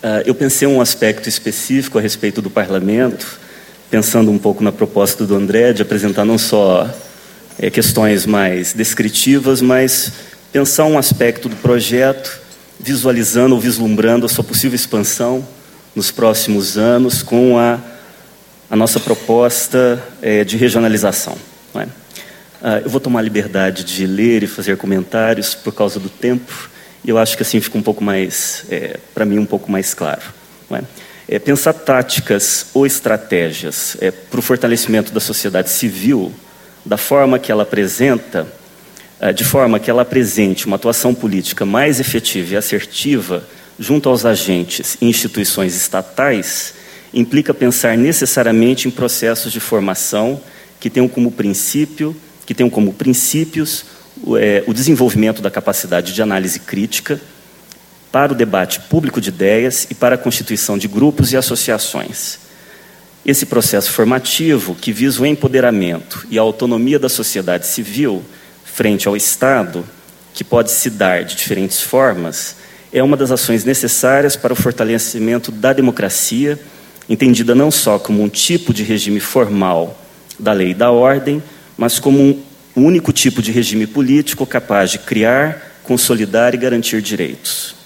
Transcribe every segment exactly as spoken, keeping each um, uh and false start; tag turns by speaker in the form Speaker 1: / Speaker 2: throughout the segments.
Speaker 1: Uh, eu pensei um aspecto específico a respeito do parlamento, pensando um pouco na proposta do André de apresentar não só é, questões mais descritivas, mas pensar um aspecto do projeto, visualizando ou vislumbrando a sua possível expansão nos próximos anos com a, a nossa proposta é, de regionalização. Não é? Uh, eu vou tomar a liberdade de ler e fazer comentários por causa do tempo, e eu acho que assim fica um pouco mais, é, para mim, um pouco mais claro. Não é? É, pensar táticas ou estratégias é, para o fortalecimento da sociedade civil, da forma que ela apresenta, é, de forma que ela apresente uma atuação política mais efetiva e assertiva junto aos agentes e instituições estatais, implica pensar necessariamente em processos de formação que tenham como princípio, que tenham como princípios o, é, o desenvolvimento da capacidade de análise crítica, para o debate público de ideias e para a constituição de grupos e associações. Esse processo formativo, que visa o empoderamento e a autonomia da sociedade civil frente ao Estado, que pode se dar de diferentes formas, é uma das ações necessárias para o fortalecimento da democracia, entendida não só como um tipo de regime formal da lei e da ordem, mas como um único tipo de regime político capaz de criar, consolidar e garantir direitos.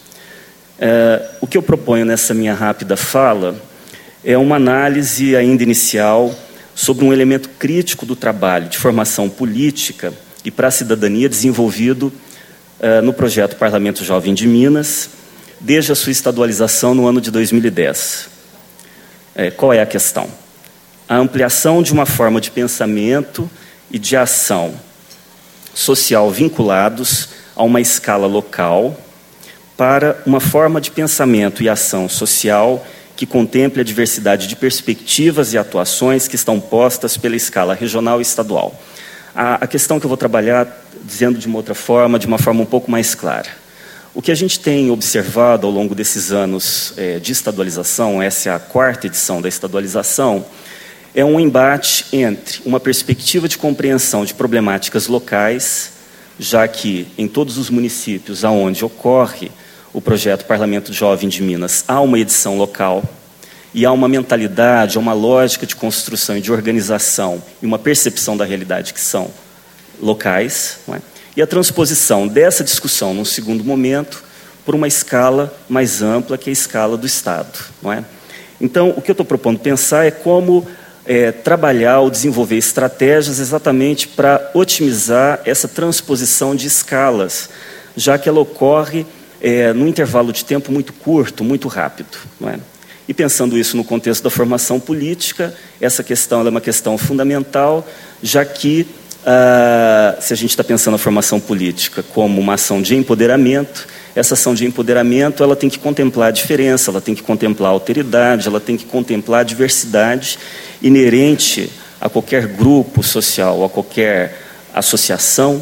Speaker 1: Uh, o que eu proponho nessa minha rápida fala é uma análise ainda inicial sobre um elemento crítico do trabalho de formação política e para a cidadania desenvolvido uh, no projeto Parlamento Jovem de Minas, desde a sua estadualização no ano de dois mil e dez. Uh, qual é a questão? A ampliação de uma forma de pensamento e de ação social vinculados a uma escala local, para uma forma de pensamento e ação social que contemple a diversidade de perspectivas e atuações que estão postas pela escala regional e estadual. A, a questão que eu vou trabalhar, dizendo de uma outra forma, de uma forma um pouco mais clara. O que a gente tem observado ao longo desses anos é, de estadualização, essa é a quarta edição da estadualização, é um embate entre uma perspectiva de compreensão de problemáticas locais, já que em todos os municípios aonde ocorre o projeto Parlamento Jovem de Minas, há uma edição local e há uma mentalidade, há uma lógica de construção e de organização e uma percepção da realidade que são locais, não é? E a transposição dessa discussão, num segundo momento, por uma escala mais ampla, que é a escala do Estado, não é? Então, o que eu estou propondo pensar é como é, trabalhar ou desenvolver estratégias exatamente para otimizar essa transposição de escalas, já que ela ocorre É, num intervalo de tempo muito curto, muito rápido. Não é? E pensando isso no contexto da formação política, essa questão é uma questão fundamental, já que, ah, se a gente está pensando a formação política como uma ação de empoderamento, essa ação de empoderamento ela tem que contemplar a diferença, ela tem que contemplar a alteridade, ela tem que contemplar a diversidade inerente a qualquer grupo social, a qualquer associação,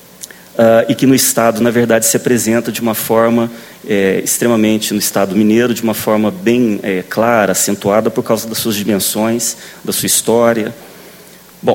Speaker 1: Uh, e que no Estado, na verdade, se apresenta de uma forma é, extremamente, no Estado mineiro, de uma forma bem é, clara, acentuada, por causa das suas dimensões, da sua história. Bom,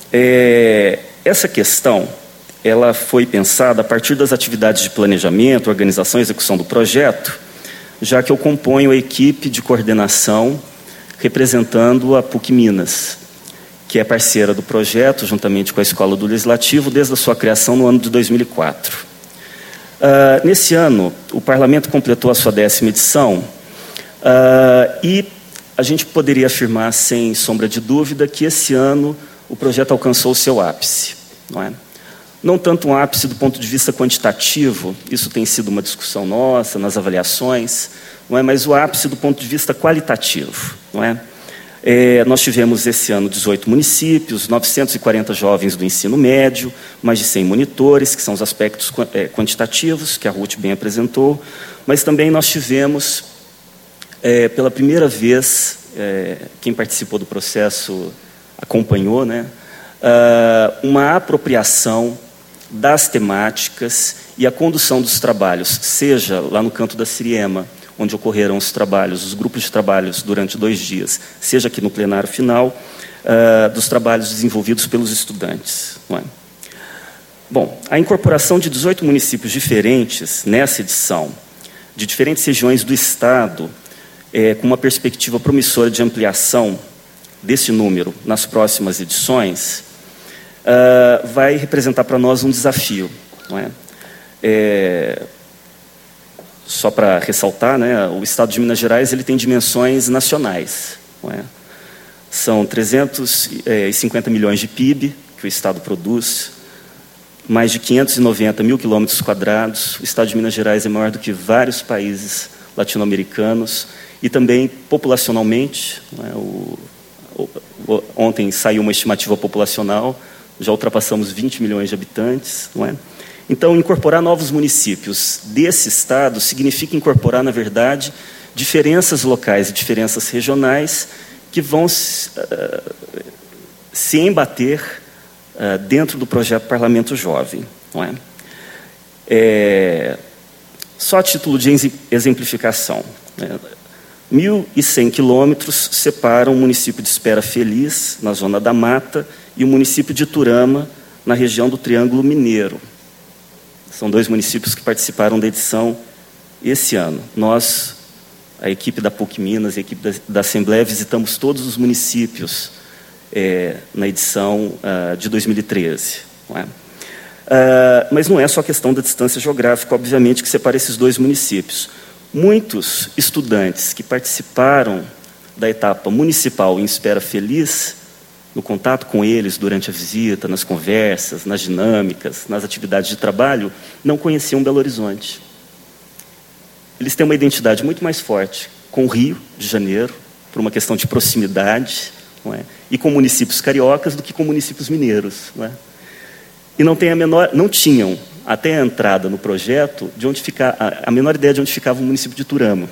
Speaker 1: é, essa questão ela foi pensada a partir das atividades de planejamento, organização e execução do projeto, já que eu componho a equipe de coordenação representando a PUC Minas, que é parceira do projeto, juntamente com a Escola do Legislativo, desde a sua criação no ano de dois mil e quatro. Uh, nesse ano, o Parlamento completou a sua décima edição, uh, e a gente poderia afirmar, sem sombra de dúvida, que esse ano o projeto alcançou o seu ápice. Não é? Não tanto um ápice do ponto de vista quantitativo, isso tem sido uma discussão nossa, nas avaliações, não é? Mas o ápice do ponto de vista qualitativo. Não é? É, nós tivemos esse ano dezoito municípios, novecentos e quarenta jovens do ensino médio, mais de cem monitores, que são os aspectos quantitativos, que a Ruth bem apresentou, mas também nós tivemos, é, pela primeira vez, é, quem participou do processo acompanhou, né, uma apropriação das temáticas e a condução dos trabalhos, seja lá no canto da Siriema, onde ocorreram os trabalhos, os grupos de trabalhos durante dois dias, seja aqui no plenário final, uh, dos trabalhos desenvolvidos pelos estudantes. Não é? Bom, a incorporação de dezoito municípios diferentes nessa edição de diferentes regiões do Estado, é, com uma perspectiva promissora de ampliação desse número nas próximas edições, uh, vai representar para nós um desafio. Não é? É, só para ressaltar, né, o Estado de Minas Gerais ele tem dimensões nacionais. Não é? São trezentos e cinquenta milhões de P I B que o Estado produz, mais de quinhentos e noventa mil quilômetros quadrados. O Estado de Minas Gerais é maior do que vários países latino-americanos e também populacionalmente. Não é? o, o, o, ontem saiu uma estimativa populacional, já ultrapassamos vinte milhões de habitantes. Não é? Então, incorporar novos municípios desse Estado significa incorporar, na verdade, diferenças locais e diferenças regionais que vão uh, se embater uh, dentro do projeto Parlamento Jovem. Não é? É, só a título de exemplificação, né? mil e cem quilômetros separam o município de Espera Feliz, na Zona da Mata, e o município de Iturama, na região do Triângulo Mineiro. São dois municípios que participaram da edição esse ano. Nós, a equipe da P U C Minas e a equipe da, da Assembleia, visitamos todos os municípios é, na edição uh, de dois mil e treze. Não é? Uh, mas não é só a questão da distância geográfica, obviamente, que separa esses dois municípios. Muitos estudantes que participaram da etapa municipal em Espera Feliz, no contato com eles durante a visita, nas conversas, nas dinâmicas, nas atividades de trabalho, não conheciam Belo Horizonte. Eles têm uma identidade muito mais forte com o Rio de Janeiro, por uma questão de proximidade, não é? E com municípios cariocas do que com municípios mineiros. Não é? E não, tem a menor, não tinham, até a entrada no projeto, de onde ficar, a, a menor ideia de onde ficava o município de Iturama.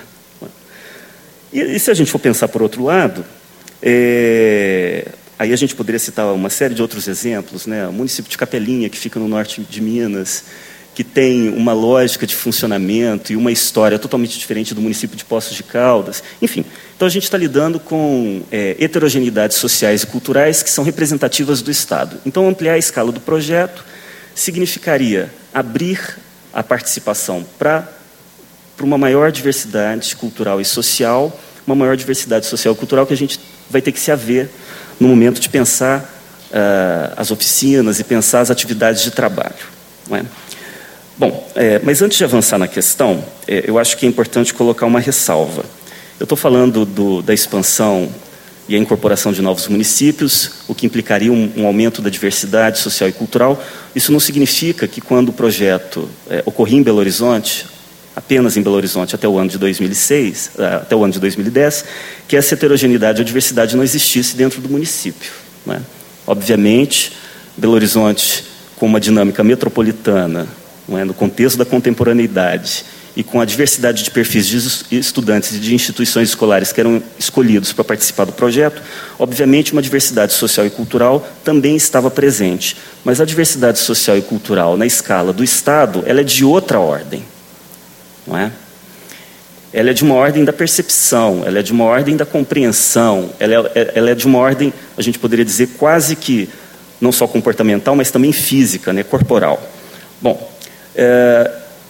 Speaker 1: E, e se a gente for pensar por outro lado, É, aí a gente poderia citar uma série de outros exemplos, né? O município de Capelinha, que fica no norte de Minas, que tem uma lógica de funcionamento e uma história totalmente diferente do município de Poços de Caldas. Enfim, então a gente está lidando com é, heterogeneidades sociais e culturais que são representativas do Estado. Então, ampliar a escala do projeto significaria abrir a participação para uma maior diversidade cultural e social, uma maior diversidade social e cultural que a gente vai ter que se haver no momento de pensar uh, as oficinas e pensar as atividades de trabalho. Não é? Bom, é, mas antes de avançar na questão, é, eu acho que é importante colocar uma ressalva. Eu estou falando do, da expansão e a incorporação de novos municípios, o que implicaria um, um aumento da diversidade social e cultural. Isso não significa que quando o projeto é, ocorria em Belo Horizonte, apenas em Belo Horizonte até o ano de dois mil e seis, até o ano de dois mil e dez, que essa heterogeneidade ou diversidade não existisse dentro do município. Não é? Obviamente, Belo Horizonte, com uma dinâmica metropolitana, não é? No contexto da contemporaneidade, e com a diversidade de perfis de estudantes e de instituições escolares que eram escolhidos para participar do projeto, obviamente uma diversidade social e cultural também estava presente. Mas a diversidade social e cultural na escala do Estado, ela é de outra ordem. Não é? Ela é de uma ordem da percepção, ela é de uma ordem da compreensão, ela é, ela é de uma ordem, a gente poderia dizer, quase que, não só comportamental, mas também física, né, corporal. Bom, é,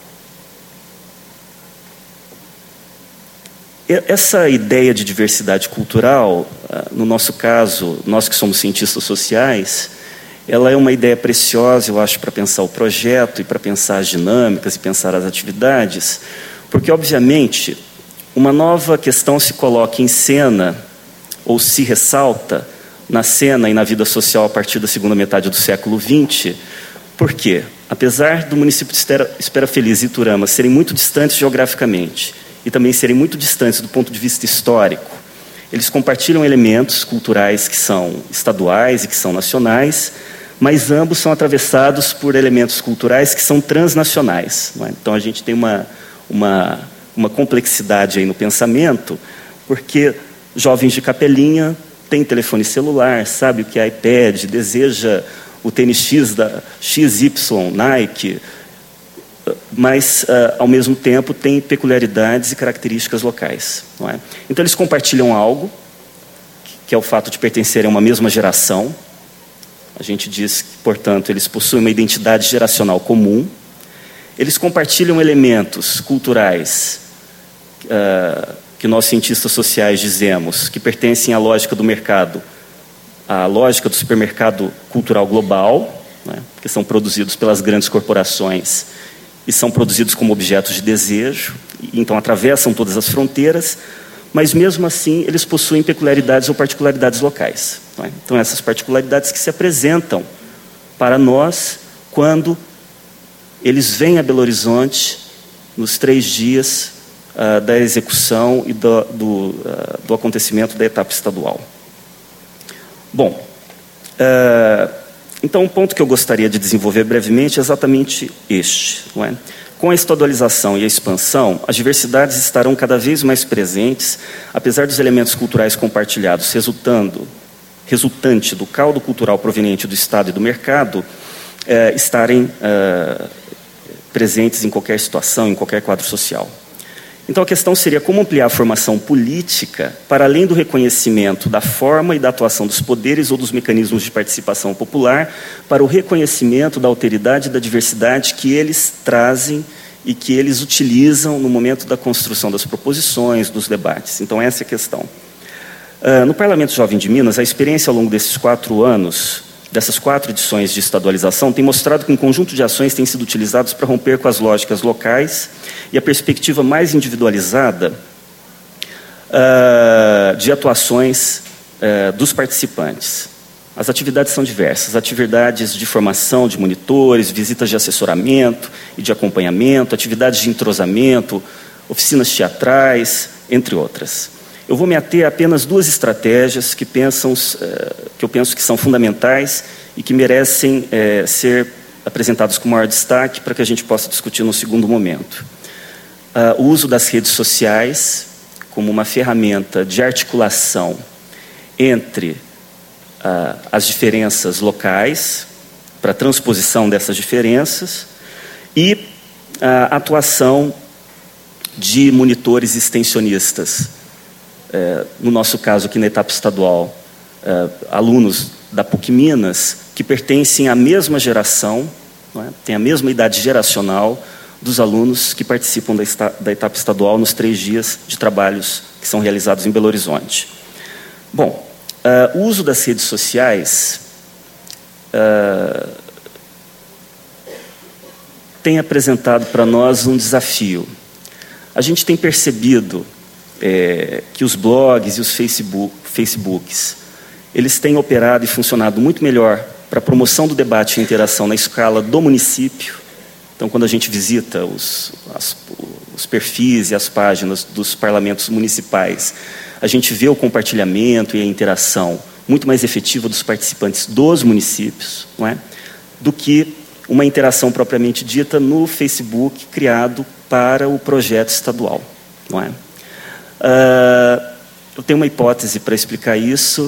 Speaker 1: essa ideia de diversidade cultural, no nosso caso, nós que somos cientistas sociais, ela é uma ideia preciosa, eu acho, para pensar o projeto e para pensar as dinâmicas e pensar as atividades, porque, obviamente, uma nova questão se coloca em cena ou se ressalta na cena e na vida social a partir da segunda metade do século vinte, porque, apesar do município de Espera Feliz e Iturama serem muito distantes geograficamente e também serem muito distantes do ponto de vista histórico, eles compartilham elementos culturais que são estaduais e que são nacionais, mas ambos são atravessados por elementos culturais que são transnacionais. Não é? Então, a gente tem uma, uma, uma complexidade aí no pensamento, porque jovens de Capelinha têm telefone celular, sabe o que é iPad, deseja o tênis X da X Y, Nike, mas, uh, ao mesmo tempo, tem peculiaridades e características locais. Não é? Então, eles compartilham algo, que é o fato de pertencerem a uma mesma geração. A gente diz que, portanto, eles possuem uma identidade geracional comum. eles compartilham elementos culturais uh, que nós cientistas sociais dizemos que pertencem à lógica do mercado, à lógica do supermercado cultural global, né, que são produzidos pelas grandes corporações e são produzidos como objetos de desejo, e então atravessam todas as fronteiras, mas mesmo assim eles possuem peculiaridades ou particularidades locais. Né? Então essas particularidades que se apresentam para nós quando eles vêm a Belo Horizonte nos três dias uh, da execução e do, do, uh, do acontecimento da etapa estadual. Bom, uh, então um ponto que eu gostaria de desenvolver brevemente é exatamente este. Não é? Com a estadualização e a expansão, as diversidades estarão cada vez mais presentes, apesar dos elementos culturais compartilhados resultando, resultante do caldo cultural proveniente do Estado e do mercado, eh, estarem eh, presentes em qualquer situação, em qualquer quadro social. Então a questão seria como ampliar a formação política para além do reconhecimento da forma e da atuação dos poderes ou dos mecanismos de participação popular, para o reconhecimento da alteridade e da diversidade que eles trazem e que eles utilizam no momento da construção das proposições, dos debates. Então essa é a questão. Uh, no Parlamento Jovem de Minas, a experiência ao longo desses quatro anos, dessas quatro edições de estadualização, tem mostrado que um conjunto de ações tem sido utilizados para romper com as lógicas locais e a perspectiva mais individualizada uh, de atuações uh, dos participantes. As atividades são diversas, atividades de formação de monitores, visitas de assessoramento e de acompanhamento, atividades de entrosamento, oficinas teatrais, entre outras. Eu vou me ater a apenas duas estratégias que, pensam, que eu penso que são fundamentais e que merecem é, ser apresentadas com maior destaque para que a gente possa discutir no segundo momento. Uh, o uso das redes sociais como uma ferramenta de articulação entre uh, as diferenças locais, para a transposição dessas diferenças, e a atuação de monitores extensionistas. É, no nosso caso aqui na etapa estadual, é, alunos da PUC Minas que pertencem à mesma geração, não é? Têm a mesma idade geracional dos alunos que participam da, esta, da etapa estadual nos três dias de trabalhos que são realizados em Belo Horizonte. Bom, é, o uso das redes sociais é, tem apresentado para nós um desafio. A gente tem percebido É, que os blogs e os Facebook, Facebooks, eles têm operado e funcionado muito melhor para a promoção do debate e interação na escala do município. Então, quando a gente visita os, as, os perfis e as páginas dos parlamentos municipais, a gente vê o compartilhamento e a interação muito mais efetiva dos participantes dos municípios, não é? Do que uma interação propriamente dita no Facebook criado para o projeto estadual, não é? Uh, eu tenho uma hipótese para explicar isso.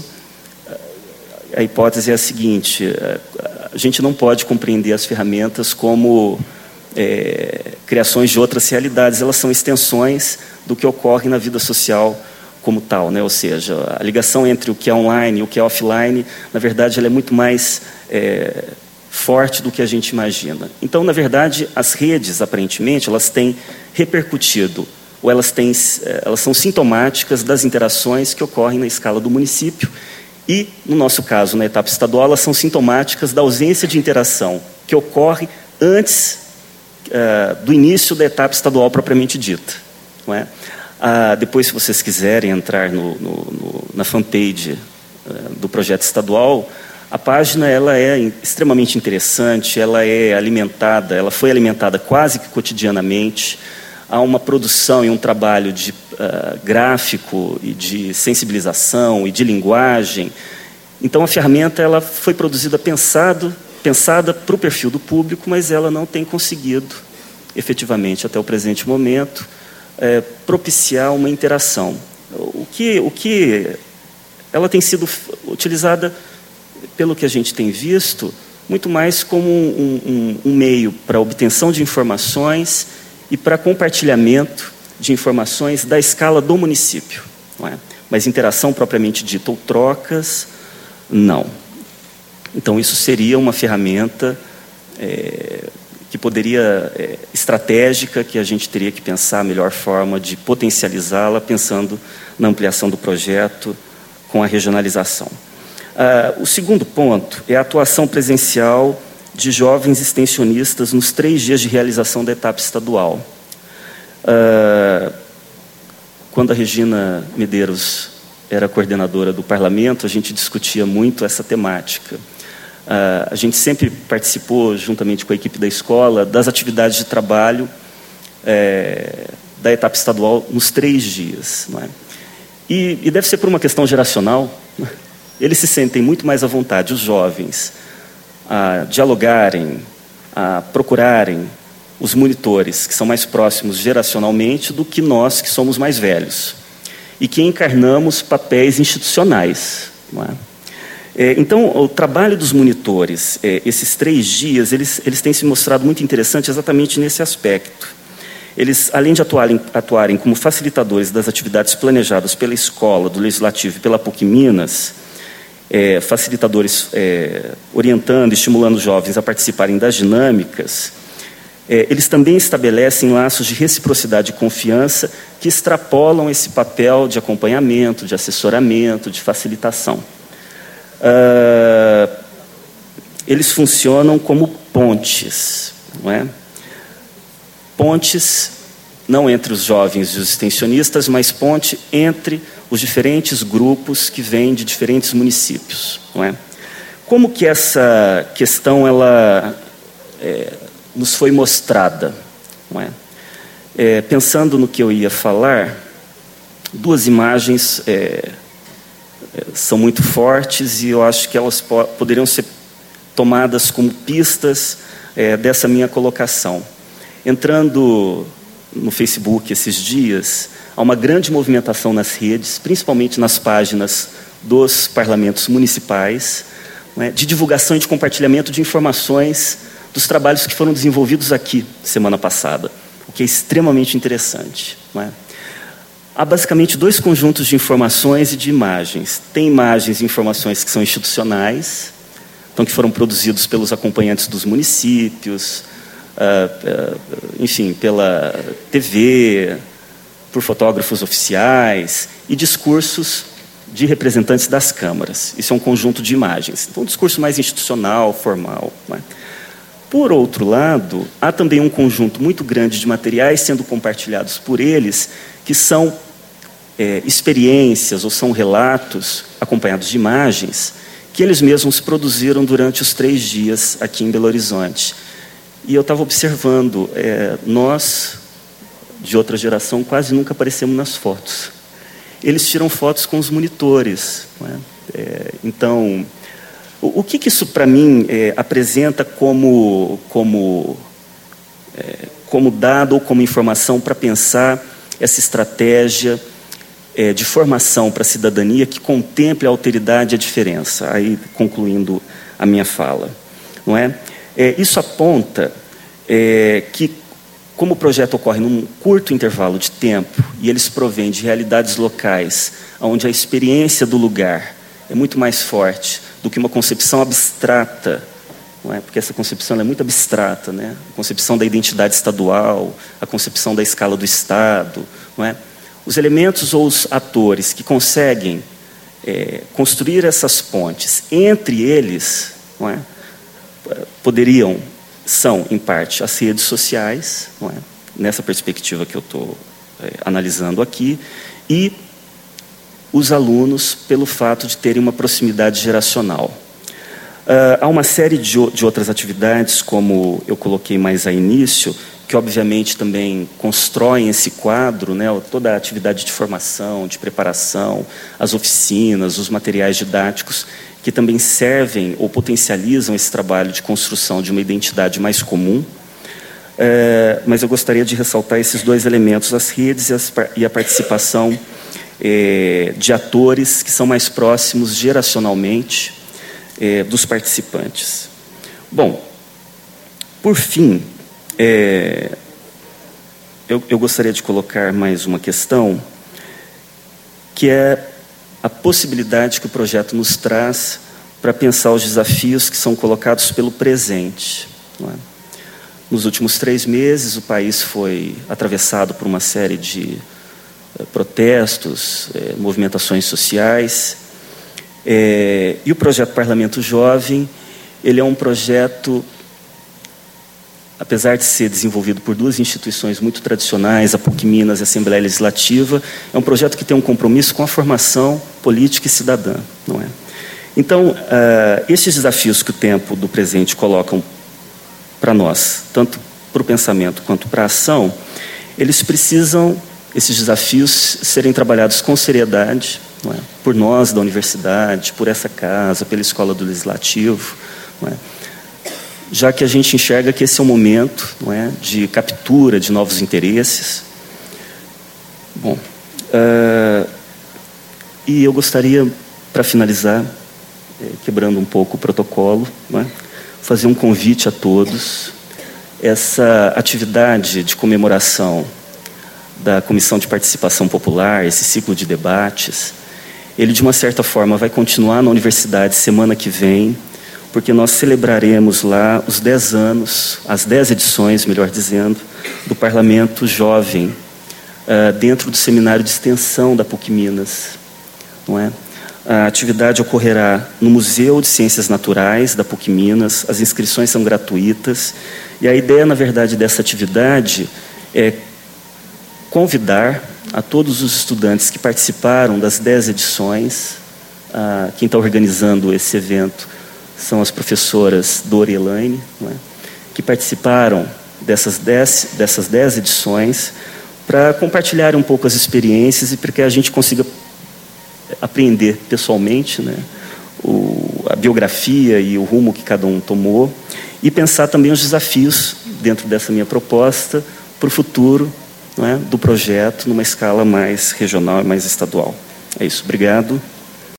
Speaker 1: A hipótese é a seguinte: a gente não pode compreender as ferramentas como é, criações de outras realidades, elas são extensões do que ocorre na vida social como tal, né? Ou seja, a ligação entre o que é online e o que é offline, na verdade, ela é muito mais é, forte do que a gente imagina. Então, na verdade, as redes, aparentemente, elas têm repercutido ou elas, têm, elas são sintomáticas das interações que ocorrem na escala do município e, no nosso caso, na etapa estadual, elas são sintomáticas da ausência de interação que ocorre antes uh, do início da etapa estadual propriamente dita. Não é? Uh, depois, se vocês quiserem entrar no, no, no, na fanpage uh, do projeto estadual, a página ela é extremamente interessante, ela é alimentada, ela foi alimentada quase que cotidianamente. Há uma produção e um trabalho de uh, gráfico e de sensibilização e de linguagem. Então, a ferramenta ela foi produzida pensado, pensada para o perfil do público, mas ela não tem conseguido, efetivamente, até o presente momento, é, propiciar uma interação. O que, o que ela tem sido utilizada, pelo que a gente tem visto, muito mais como um, um, um meio para a obtenção de informações e para compartilhamento de informações da escala do município. Não é? Mas interação propriamente dita ou trocas, não. Então, isso seria uma ferramenta é, que que poderia, é, estratégica, que a gente teria que pensar a melhor forma de potencializá-la, pensando na ampliação do projeto com a regionalização. Ah, o segundo ponto é a atuação presencial de jovens extensionistas nos três dias de realização da etapa estadual. Ah, quando a Regina Medeiros era coordenadora do parlamento, a gente discutia muito essa temática. Uh, a gente sempre participou, juntamente com a equipe da escola, das atividades de trabalho é, da etapa estadual nos três dias. Não é? e, e deve ser por uma questão geracional. Eles se sentem muito mais à vontade, os jovens, a dialogarem, a procurarem os monitores, que são mais próximos geracionalmente do que nós, que somos mais velhos, e que encarnamos papéis institucionais. Não é? É, então, o trabalho dos monitores, é, esses três dias, eles, eles têm se mostrado muito interessantes exatamente nesse aspecto. Eles, além de atuarem, atuarem como facilitadores das atividades planejadas pela escola, do Legislativo e pela PUC Minas, é, facilitadores é, orientando, estimulando os jovens a participarem das dinâmicas, é, eles também estabelecem laços de reciprocidade e confiança que extrapolam esse papel de acompanhamento, de assessoramento, de facilitação. Uh, eles funcionam como pontes, não é? Pontes não entre os jovens e os extensionistas, mas ponte entre os diferentes grupos que vêm de diferentes municípios, não é? Como que essa questão ela é, nos foi mostrada, não é? É, pensando no que eu ia falar, duas imagens é, são muito fortes e eu acho que elas po poderiam ser tomadas como pistas é, dessa minha colocação. Entrando no Facebook esses dias, há uma grande movimentação nas redes, principalmente nas páginas dos parlamentos municipais, né, de divulgação e de compartilhamento de informações dos trabalhos que foram desenvolvidos aqui semana passada, o que é extremamente interessante, não é? Há basicamente dois conjuntos de informações e de imagens. Tem imagens e informações que são institucionais, então que foram produzidos pelos acompanhantes dos municípios, uh, uh, enfim, pela T V, por fotógrafos oficiais, e discursos de representantes das câmaras. Isso é um conjunto de imagens. Então, um discurso mais institucional, formal, né? Por outro lado, há também um conjunto muito grande de materiais sendo compartilhados por eles, que são é, experiências ou são relatos acompanhados de imagens que eles mesmos produziram durante os três dias aqui em Belo Horizonte. E eu estava observando, é, nós, de outra geração, quase nunca aparecemos nas fotos. Eles tiram fotos com os monitores, não é? É, então, o, o que, que isso, para mim, é, apresenta como, como, é, como dado ou como informação para pensar essa estratégia é, de formação para a cidadania que contemple a alteridade e a diferença? Aí, concluindo a minha fala, não é? É, isso aponta é, que, como o projeto ocorre num curto intervalo de tempo e eles provêm de realidades locais, onde a experiência do lugar é muito mais forte do que uma concepção abstrata, não é? Porque essa concepção é muito abstrata, né? A concepção da identidade estadual, a concepção da escala do Estado, não é? Os elementos ou os atores que conseguem é, construir essas pontes entre eles, não é? Poderiam, são, em parte, as redes sociais, não é? Nessa perspectiva que eu estou é, analisando aqui, e os alunos, pelo fato de terem uma proximidade geracional. Uh, há uma série de, de outras atividades, como eu coloquei mais a início, que obviamente também constroem esse quadro, né? Toda a atividade de formação, de preparação, as oficinas, os materiais didáticos, que também servem ou potencializam esse trabalho de construção de uma identidade mais comum. É, mas eu gostaria de ressaltar esses dois elementos, as redes e, as, e a participação é, de atores que são mais próximos geracionalmente é, dos participantes. Bom, por fim, é, eu, eu gostaria de colocar mais uma questão, que é a possibilidade que o projeto nos traz para pensar os desafios que são colocados pelo presente, não é? Nos últimos três meses, o país foi atravessado por uma série de eh, protestos, eh, movimentações sociais. Eh, e o projeto Parlamento Jovem, ele é um projeto, apesar de ser desenvolvido por duas instituições muito tradicionais, a PUC Minas e a Assembleia Legislativa, é um projeto que tem um compromisso com a formação política e cidadã, não é? Então, uh, esses desafios que o tempo do presente colocam para nós, tanto para o pensamento quanto para a ação, eles precisam, esses desafios, serem trabalhados com seriedade, não é? Por nós da universidade, por essa casa, pela Escola do Legislativo, não é? Já que a gente enxerga que esse é um momento, não é, de captura de novos interesses. Bom, uh, e eu gostaria, para finalizar, eh, quebrando um pouco o protocolo, não é, fazer um convite a todos. Essa atividade de comemoração da Comissão de Participação Popular, esse ciclo de debates, ele, de uma certa forma, vai continuar na universidade semana que vem, porque nós celebraremos lá os dez anos, as dez edições, melhor dizendo, do Parlamento Jovem, uh, dentro do Seminário de Extensão da PUC Minas, não é? A atividade ocorrerá no Museu de Ciências Naturais da PUC Minas, as inscrições são gratuitas, e a ideia, na verdade, dessa atividade é convidar a todos os estudantes que participaram das dez edições, uh, quem está organizando esse evento são as professoras Dora e Elaine, não é, que participaram dessas dez, dessas dez edições, para compartilhar um pouco as experiências e para que a gente consiga aprender pessoalmente, né, o, a biografia e o rumo que cada um tomou, e pensar também os desafios dentro dessa minha proposta para o futuro, não é, do projeto numa escala mais regional e mais estadual. É isso, obrigado.